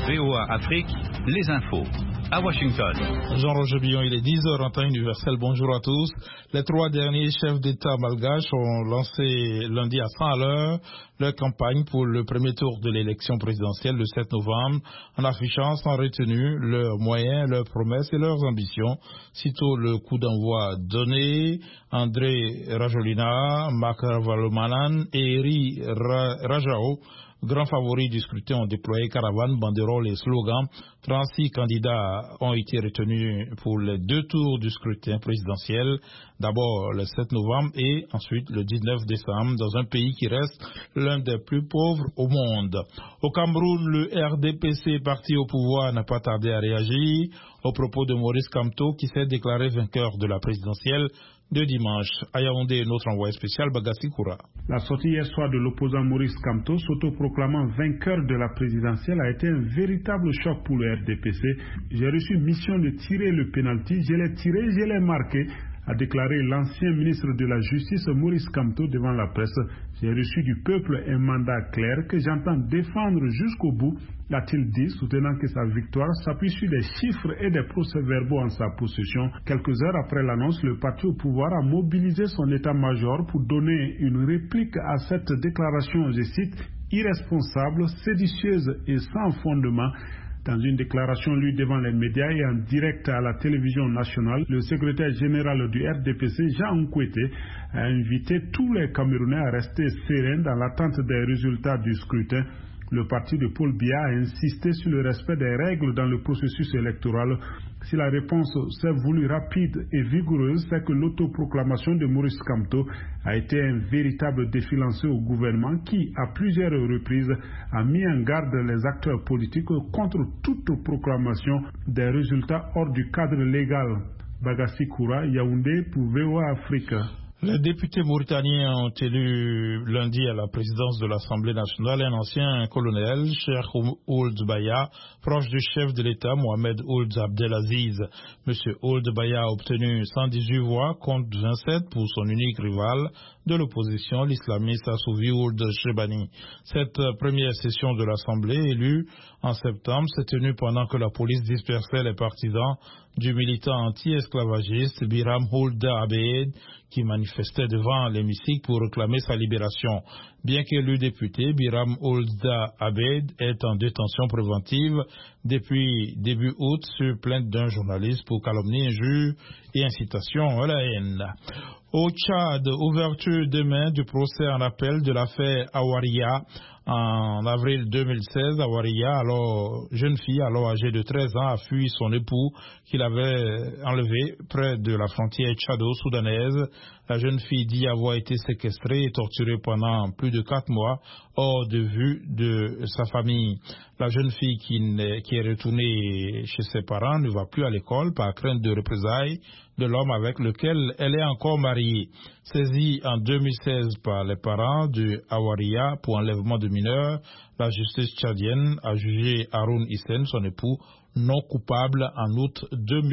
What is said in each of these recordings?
VOA Afrique, les infos. À Washington. Jean-Roger Billon, il est 10h en temps universel. Bonjour à tous. Les 3 derniers chefs d'État malgaches ont lancé lundi à 100 à l'heure leur campagne pour le premier tour de l'élection présidentielle le 7 novembre en affichant sans retenue leurs moyens, leurs promesses et leurs ambitions. Sitôt le coup d'envoi donné, André Rajolina, Marc Ravalomanan et Eri Rajao, grands favoris du scrutin, ont déployé caravanes, banderoles et slogans. 36 candidats ont été retenus pour les 2 tours du scrutin présidentiel. D'abord le 7 novembre et ensuite le 19 décembre dans un pays qui reste l'un des plus pauvres au monde. Au Cameroun, le RDPC, parti au pouvoir, n'a pas tardé à réagir au propos de Maurice Kamto qui s'est déclaré vainqueur de la présidentielle de dimanche. À Yaoundé, notre envoyé spécial Bagassi Koura. La sortie hier soir de l'opposant Maurice Kamto, s'autoproclamant vainqueur de la présidentielle, a été un véritable choc pour le RDPC. J'ai reçu mission de tirer le pénalty, je l'ai tiré, je l'ai marqué, a déclaré l'ancien ministre de la Justice Maurice Kamto devant la presse. J'ai reçu du peuple un mandat clair que j'entends défendre jusqu'au bout, a-t-il dit, soutenant que sa victoire s'appuie sur des chiffres et des procès-verbaux en sa possession. Quelques heures après l'annonce, le parti au pouvoir a mobilisé son état-major pour donner une réplique à cette déclaration, je cite, irresponsable, séditieuse et sans fondement. Dans une déclaration lue devant les médias et en direct à la télévision nationale, le secrétaire général du RDPC, Jean Nkwete, a invité tous les Camerounais à rester sereins dans l'attente des résultats du scrutin. Le parti de Paul Biya a insisté sur le respect des règles dans le processus électoral. Si la réponse s'est voulue rapide et vigoureuse, c'est que l'autoproclamation de Maurice Kamto a été un véritable défi lancé au gouvernement qui, à plusieurs reprises, a mis en garde les acteurs politiques contre toute proclamation des résultats hors du cadre légal. Bagassi Koura, Yaoundé pour VOA Afrique. Les députés mauritaniens ont élu lundi à la présidence de l'Assemblée nationale un ancien colonel, Cheikh Ould Baya, proche du chef de l'État, Mohamed Ould Abdelaziz. Monsieur Ould Baya a obtenu 118 voix contre 27 pour son unique rival de l'opposition, l'islamiste Assouvi Ould Chebani. Cette première session de l'Assemblée élue en septembre s'est tenue pendant que la police dispersait les partisans du militant anti-esclavagiste Biram Ould Abed qui manifestait devant l'hémicycle pour réclamer sa libération. Bien qu'élu député, Biram Ould Abed est en détention préventive depuis début août sur plainte d'un journaliste pour calomnie, injure et incitation à la haine. Au Tchad, ouverture demain du procès en appel de l'affaire Awaria. En avril 2016, Awaria, alors jeune fille, alors âgée de 13 ans, a fui son époux qu'il avait enlevé près de la frontière tchado-soudanaise. La jeune fille dit avoir été séquestrée et torturée pendant plus de 4 mois hors de vue de sa famille. La jeune fille qui est retournée chez ses parents ne va plus à l'école par crainte de représailles de l'homme avec lequel elle est encore mariée. Saisie en 2016 par les parents de Awaria pour enlèvement de mineurs, la justice tchadienne a jugé Haroun Hissène, son époux, non coupable en août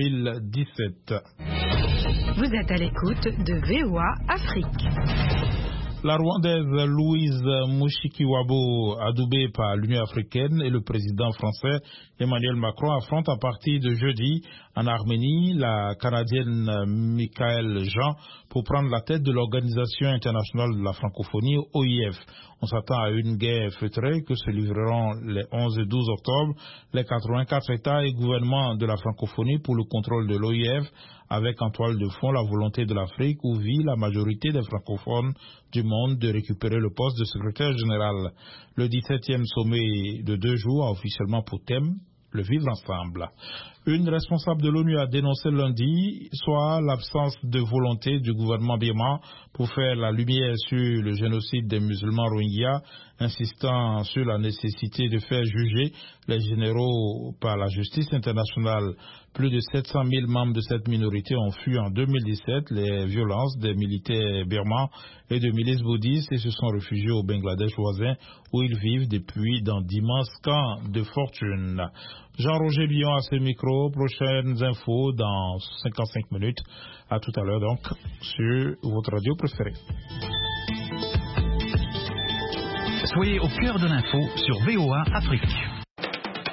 2017. Vous êtes à l'écoute de VOA Afrique. La Rwandaise Louise Mushikiwabo, adoubée par l'Union africaine, et le président français Emmanuel Macron affrontent à partir de jeudi en Arménie la Canadienne Michaëlle Jean pour prendre la tête de l'Organisation internationale de la francophonie, OIF. On s'attend à une guerre feutrée que se livreront les 11 et 12 octobre les 84 États et gouvernements de la francophonie pour le contrôle de l'OIF, avec en toile de fond la volonté de l'Afrique où vit la majorité des francophones du monde de récupérer le poste de secrétaire général. Le 17e sommet de 2 jours a officiellement pour thème le vivre ensemble. Une responsable de l'ONU a dénoncé lundi soit l'absence de volonté du gouvernement birman pour faire la lumière sur le génocide des musulmans Rohingyas, insistant sur la nécessité de faire juger les généraux par la justice internationale. Plus de 700 000 membres de cette minorité ont fui en 2017 les violences des militaires birmans et de milices bouddhistes et se sont réfugiés au Bangladesh voisin où ils vivent depuis dans d'immenses camps de fortune. Jean-Roger Billon à ce micro, prochaines infos dans 55 minutes. À tout à l'heure donc sur votre radio préférée. Soyez au cœur de l'info sur VOA Afrique.